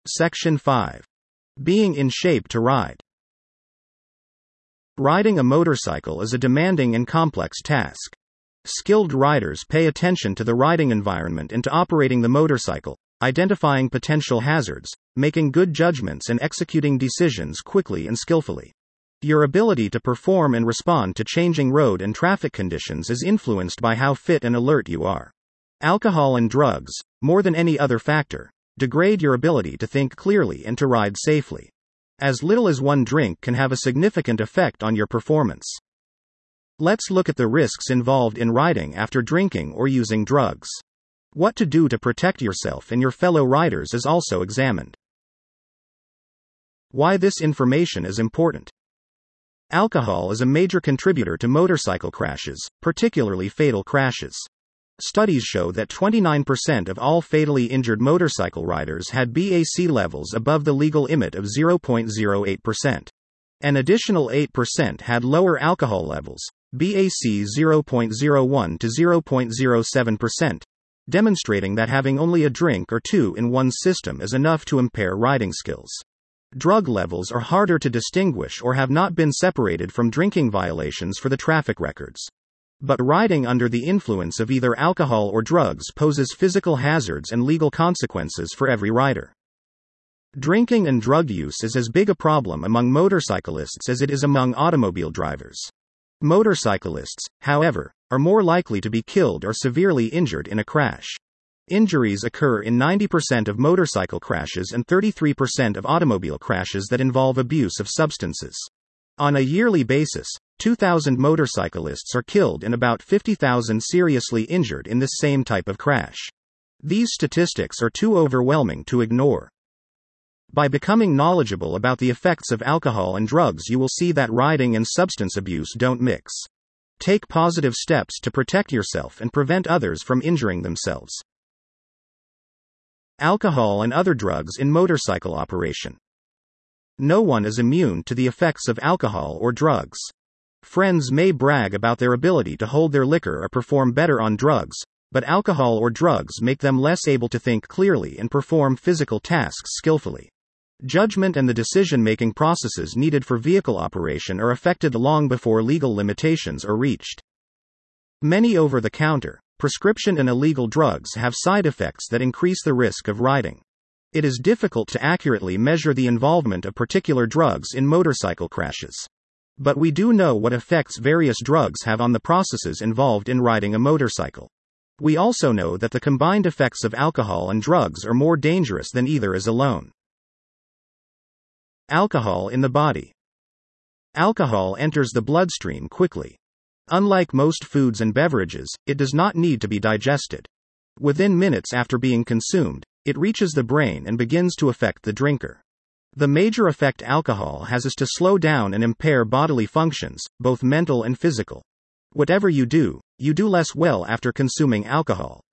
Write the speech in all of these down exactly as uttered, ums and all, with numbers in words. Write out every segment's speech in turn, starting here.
Section five. Being in shape to ride. Riding a motorcycle is a demanding and complex task. Skilled riders pay attention to the riding environment and to operating the motorcycle, identifying potential hazards, making good judgments and executing decisions quickly and skillfully. Your ability to perform and respond to changing road and traffic conditions is influenced by how fit and alert you are. Alcohol and drugs, more than any other factor, degrade your ability to think clearly and to ride safely. As little as one drink can have a significant effect on your performance. Let's look at the risks involved in riding after drinking or using drugs. What to do to protect yourself and your fellow riders is also examined. Why this information is important. Alcohol is a major contributor to motorcycle crashes, particularly fatal crashes. Studies show that twenty-nine percent of all fatally injured motorcycle riders had B A C levels above the legal limit of zero point zero eight percent. An additional eight percent had lower alcohol levels, B A C zero point zero one to zero point zero seven percent, demonstrating that having only a drink or two in one's system is enough to impair riding skills. Drug levels are harder to distinguish or have not been separated from drinking violations for the traffic records. But riding under the influence of either alcohol or drugs poses physical hazards and legal consequences for every rider. Drinking and drug use is as big a problem among motorcyclists as it is among automobile drivers. Motorcyclists, however, are more likely to be killed or severely injured in a crash. Injuries occur in ninety percent of motorcycle crashes and thirty-three percent of automobile crashes that involve abuse of substances. On a yearly basis, two thousand motorcyclists are killed and about fifty thousand seriously injured in this same type of crash. These statistics are too overwhelming to ignore. By becoming knowledgeable about the effects of alcohol and drugs, you will see that riding and substance abuse don't mix. Take positive steps to protect yourself and prevent others from injuring themselves. Alcohol and other drugs in motorcycle operation. No one is immune to the effects of alcohol or drugs. Friends may brag about their ability to hold their liquor or perform better on drugs, but alcohol or drugs make them less able to think clearly and perform physical tasks skillfully. Judgment and the decision-making processes needed for vehicle operation are affected long before legal limitations are reached. Many over-the-counter, prescription and illegal drugs have side effects that increase the risk of riding. It is difficult to accurately measure the involvement of particular drugs in motorcycle crashes. But we do know what effects various drugs have on the processes involved in riding a motorcycle. We also know that the combined effects of alcohol and drugs are more dangerous than either is alone. Alcohol in the body. Alcohol enters the bloodstream quickly. Unlike most foods and beverages, it does not need to be digested. Within minutes after being consumed, it reaches the brain and begins to affect the drinker. The major effect alcohol has is to slow down and impair bodily functions, both mental and physical. Whatever you do, you do less well after consuming alcohol.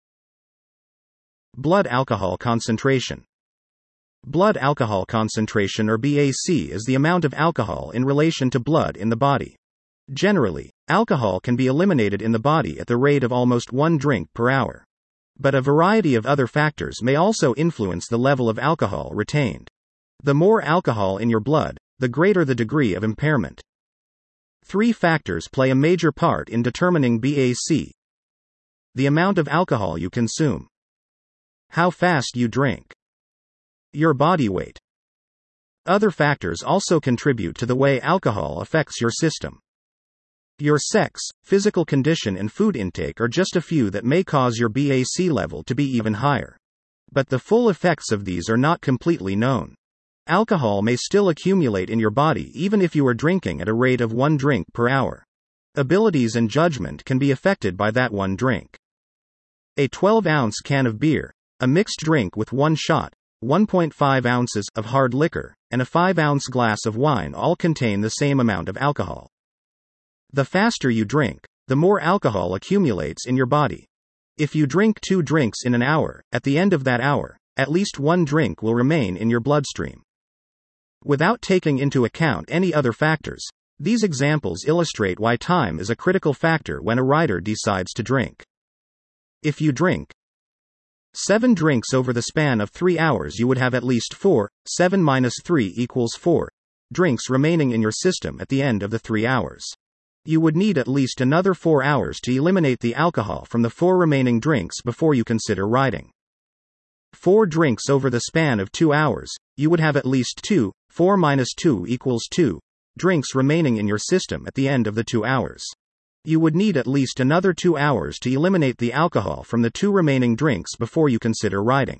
Blood alcohol concentration. Blood alcohol concentration, or B A C, is the amount of alcohol in relation to blood in the body. Generally, alcohol can be eliminated in the body at the rate of almost one drink per hour. But a variety of other factors may also influence the level of alcohol retained. The more alcohol in your blood, the greater the degree of impairment. Three factors play a major part in determining B A C. The amount of alcohol you consume. How fast you drink. Your body weight. Other factors also contribute to the way alcohol affects your system. Your sex, physical condition and food intake are just a few that may cause your B A C level to be even higher. But the full effects of these are not completely known. Alcohol may still accumulate in your body even if you are drinking at a rate of one drink per hour. Abilities and judgment can be affected by that one drink. A twelve ounce can of beer, a mixed drink with one shot, one point five ounces of hard liquor, and a five ounce glass of wine all contain the same amount of alcohol. The faster you drink, the more alcohol accumulates in your body. If you drink two drinks in an hour, at the end of that hour, at least one drink will remain in your bloodstream. Without taking into account any other factors, these examples illustrate why time is a critical factor when a rider decides to drink. If you drink seven drinks over the span of three hours, you would have at least four, seven minus three equals four, drinks remaining in your system at the end of the three hours. You would need at least another four hours to eliminate the alcohol from the four remaining drinks before you consider riding. Four drinks over the span of two hours, you would have at least two, four minus two equals two, drinks remaining in your system at the end of the two hours. You would need at least another two hours to eliminate the alcohol from the two remaining drinks before you consider riding.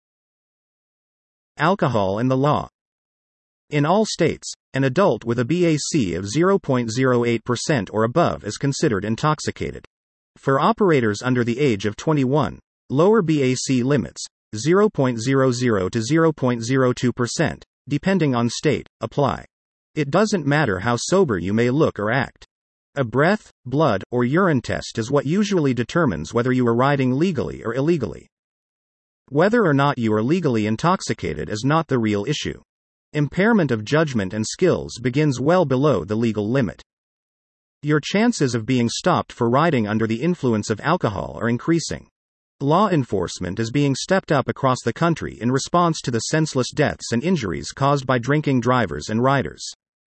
Alcohol and the law. In all states, an adult with a B A C of zero point zero eight percent or above is considered intoxicated. For operators under the age of twenty-one, lower B A C limits, zero point zero zero to zero point zero two percent, depending on state, apply. It doesn't matter how sober you may look or act. A breath, blood, or urine test is what usually determines whether you are riding legally or illegally. Whether or not you are legally intoxicated is not the real issue. Impairment of judgment and skills begins well below the legal limit. Your chances of being stopped for riding under the influence of alcohol are increasing. Law enforcement is being stepped up across the country in response to the senseless deaths and injuries caused by drinking drivers and riders.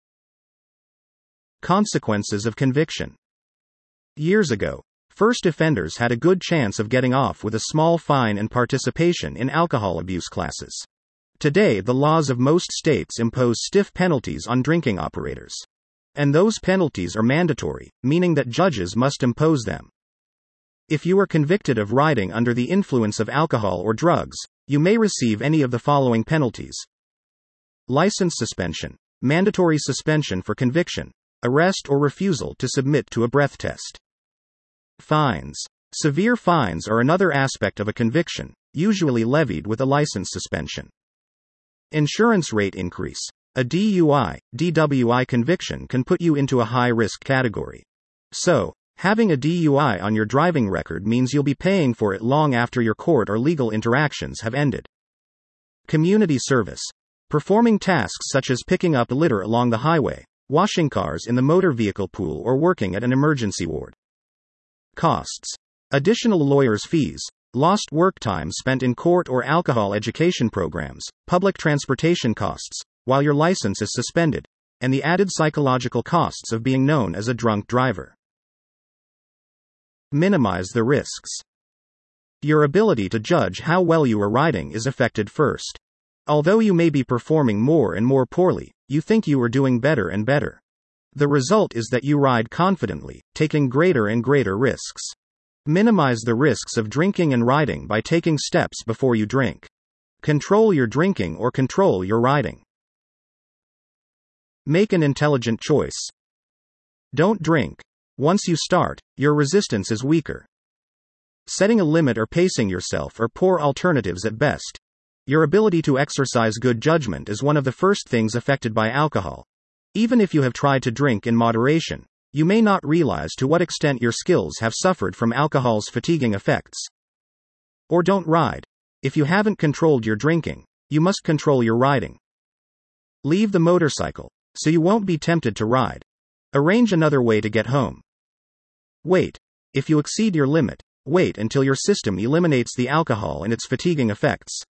Consequences of conviction. Years ago, first offenders had a good chance of getting off with a small fine and participation in alcohol abuse classes. Today, the laws of most states impose stiff penalties on drinking operators. And those penalties are mandatory, meaning that judges must impose them. If you are convicted of riding under the influence of alcohol or drugs, you may receive any of the following penalties: license suspension, mandatory suspension for conviction, arrest or refusal to submit to a breath test. Fines. Severe fines are another aspect of a conviction, usually levied with a license suspension. Insurance rate increase. A D U I, D W I conviction can put you into a high-risk category. So, having a D U I on your driving record means you'll be paying for it long after your court or legal interactions have ended. Community service. Performing tasks such as picking up litter along the highway, washing cars in the motor vehicle pool, or working at an emergency ward. Costs. Additional lawyers' fees, lost work time spent in court or alcohol education programs, public transportation costs, while your license is suspended, and the added psychological costs of being known as a drunk driver. Minimize the risks. Your ability to judge how well you are riding is affected first. Although you may be performing more and more poorly, you think you are doing better and better. The result is that you ride confidently, taking greater and greater risks. Minimize the risks of drinking and riding by taking steps before you drink. Control your drinking or control your riding. Make an intelligent choice. Don't drink. Once you start, your resistance is weaker. Setting a limit or pacing yourself are poor alternatives at best. Your ability to exercise good judgment is one of the first things affected by alcohol. Even if you have tried to drink in moderation, you may not realize to what extent your skills have suffered from alcohol's fatiguing effects. Or don't ride. If you haven't controlled your drinking, you must control your riding. Leave the motorcycle, so you won't be tempted to ride. Arrange another way to get home. Wait. If you exceed your limit, wait until your system eliminates the alcohol and its fatiguing effects.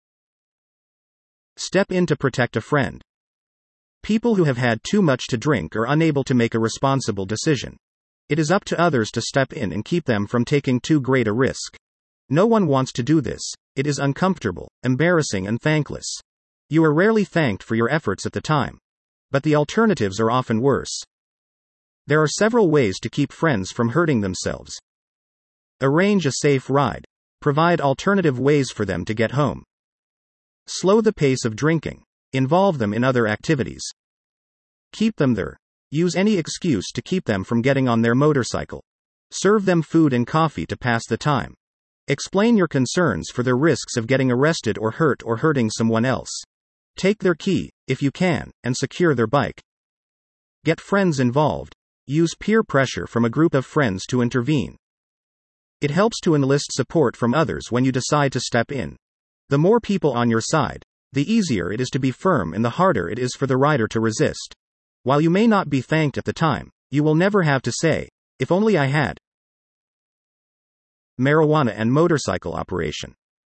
Step in to protect a friend. People who have had too much to drink are unable to make a responsible decision. It is up to others to step in and keep them from taking too great a risk. No one wants to do this. It is uncomfortable, embarrassing, and thankless. You are rarely thanked for your efforts at the time. But the alternatives are often worse. There are several ways to keep friends from hurting themselves. Arrange a safe ride. Provide alternative ways for them to get home. Slow the pace of drinking. Involve them in other activities. Keep them there. Use any excuse to keep them from getting on their motorcycle. Serve them food and coffee to pass the time. Explain your concerns for their risks of getting arrested or hurt or hurting someone else. Take their key, if you can, and secure their bike. Get friends involved. Use peer pressure from a group of friends to intervene. It helps to enlist support from others when you decide to step in. The more people on your side, the easier it is to be firm and the harder it is for the rider to resist. While you may not be thanked at the time, you will never have to say, "If only I had." Marijuana and motorcycle operation.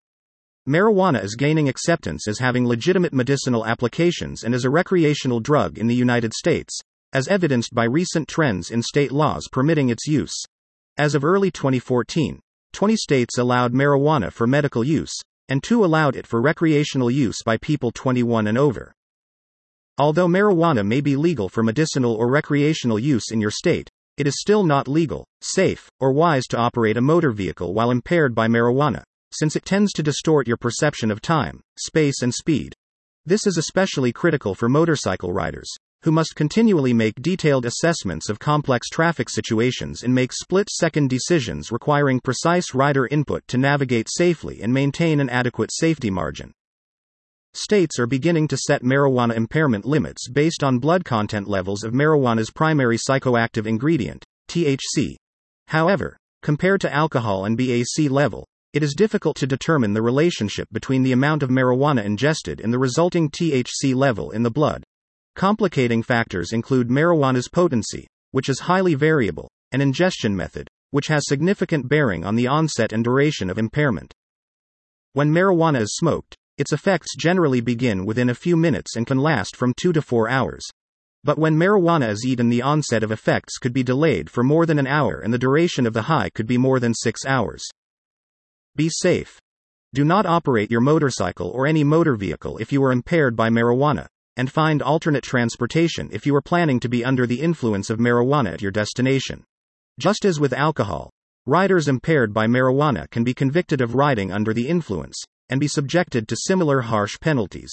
Marijuana is gaining acceptance as having legitimate medicinal applications and as a recreational drug in the United States, as evidenced by recent trends in state laws permitting its use. As of early twenty fourteen, twenty states allowed marijuana for medical use, and two allowed it for recreational use by people twenty-one and over. Although marijuana may be legal for medicinal or recreational use in your state, it is still not legal, safe, or wise to operate a motor vehicle while impaired by marijuana, since it tends to distort your perception of time, space, and speed. This is especially critical for motorcycle riders, who must continually make detailed assessments of complex traffic situations and make split-second decisions requiring precise rider input to navigate safely and maintain an adequate safety margin. States are beginning to set marijuana impairment limits based on blood content levels of marijuana's primary psychoactive ingredient, T H C. However, compared to alcohol and B A C level, it is difficult to determine the relationship between the amount of marijuana ingested and the resulting T H C level in the blood. Complicating factors include marijuana's potency, which is highly variable, and ingestion method, which has significant bearing on the onset and duration of impairment. When marijuana is smoked, its effects generally begin within a few minutes and can last from two to four hours. But when marijuana is eaten, the onset of effects could be delayed for more than an hour and the duration of the high could be more than six hours. Be safe. Do not operate your motorcycle or any motor vehicle if you are impaired by marijuana, and find alternate transportation if you are planning to be under the influence of marijuana at your destination. Just as with alcohol, riders impaired by marijuana can be convicted of riding under the influence, and be subjected to similar harsh penalties.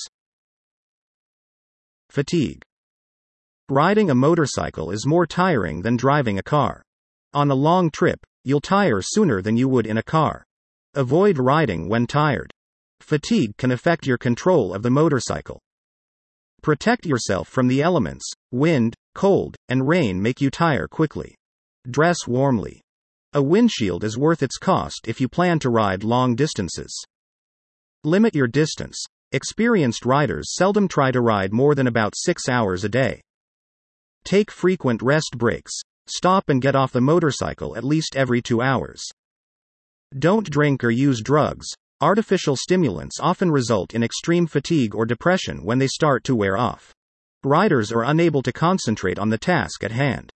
Fatigue. Riding a motorcycle is more tiring than driving a car. On a long trip, you'll tire sooner than you would in a car. Avoid riding when tired. Fatigue can affect your control of the motorcycle. Protect yourself from the elements. Wind, cold, and rain make you tire quickly. Dress warmly. A windshield is worth its cost if you plan to ride long distances. Limit your distance. Experienced riders seldom try to ride more than about six hours a day. Take frequent rest breaks. Stop and get off the motorcycle at least every two hours. Don't drink or use drugs. Artificial stimulants often result in extreme fatigue or depression when they start to wear off. Riders are unable to concentrate on the task at hand.